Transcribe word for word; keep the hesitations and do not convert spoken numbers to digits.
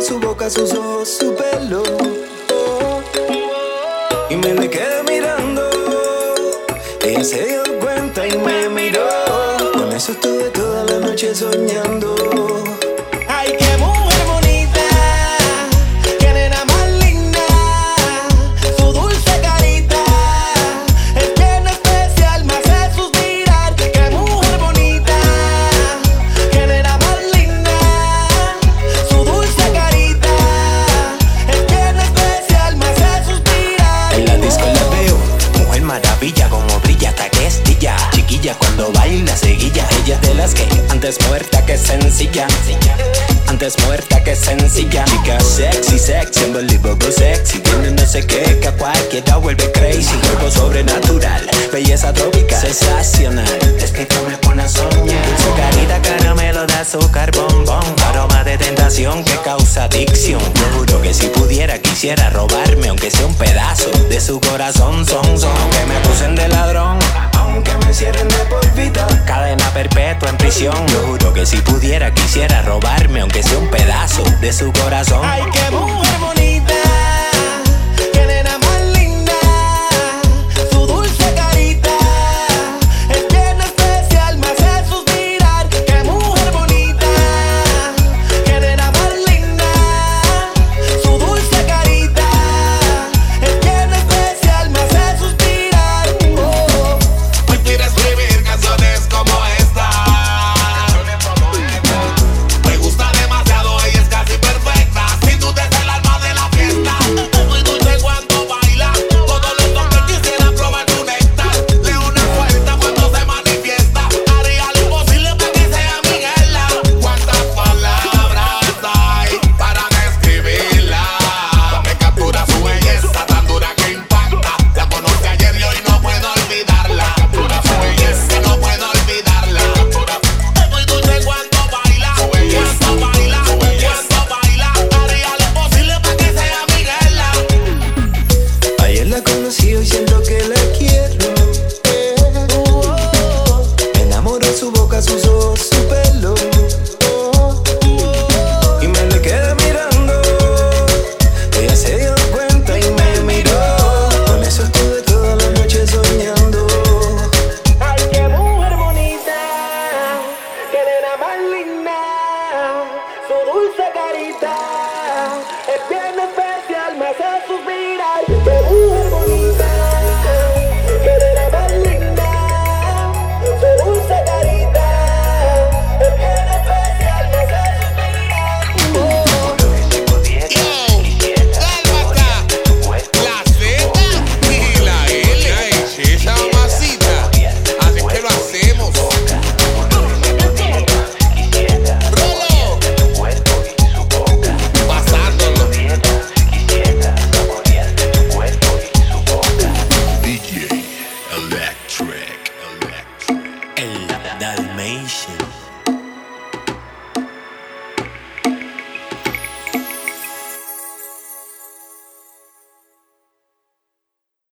su boca, sus ojos, su pelo. Y me le quedé mirando. Ella se dio cuenta y me miró. Con eso estuve toda la noche soñando. Ay, qué mujer bonita, qué nena más linda. Su dulce carita es bien especial, me hace suspirar. Qué mujer bonita, qué nena más linda. Su dulce carita es bien especial, me hace suspirar. En la disco la veo, mujer maravilla, como brilla hasta que estilla. Chiquilla cuando baila seguilla, ella es de las que antes muerta que sencilla. Antes muerta que sencilla. Chica sexy, sexy, unbelievable sexy. Tiene no sé qué que a cualquiera vuelve crazy. Cuerpo sobrenatural, belleza tropical, sensacional. Es que tú me pones a soñar. Su carita caramelo de azúcar, bombón. Aroma de tentación que causa adicción. Yo juro que si pudiera quisiera robarme, aunque sea un pedazo de su corazón. Son, son, aunque me acusen de ladrón, Aunque me cierren de por vida, cadena perpetua en prisión. Yo juro que si pudiera quisiera robarme, aunque sea un pedazo de su corazón. Ay, qué mujer bonita, qué nena más linda. Su dulce carita es bien especial, me hace suspirar. Qué mujer bonita, qué nena más linda. Su dulce carita es bien especial, me hace suspirar. Oh. Hoy quiero escribir canciones como esta. Me gusta demasiado, ella es casi perfecta. Sin duda es el alma de la fiesta. Es muy dulce cuando baila. Todos los hombres quisieran probar tu néctar. Leona suelta cuando se manifiesta. Haría lo imposible para que sea Miguela. ¿Cuántas palabras hay para describirla? Me captura su belleza tan dura que impacta. La conocí ayer y hoy no puedo olvidarla. Captura su belleza, no puedo olvidarla. Es muy dulce cuando baila. Cuando baila, cuando baila. Haría lo imposible para que sea Miguela. ayer la conocí y siento que la quiero. Me enamoró su boca, sus ojos, su pelo. Y me le quedé mirando. Ella se dio cuenta y me miró. Con eso estuve toda la noche soñando. Ay, qué mujer bonita, qué nena más linda. Su dulce carita es bien especial, me hace suspirar. Qué mujer bonita, qué nena más linda. Su dulce carita es bien especial, me hace suspirar. Oh. La Z y la L. Esa mamacita. Así que lo hacemos. Rolo. Pasándolo. D J Electric.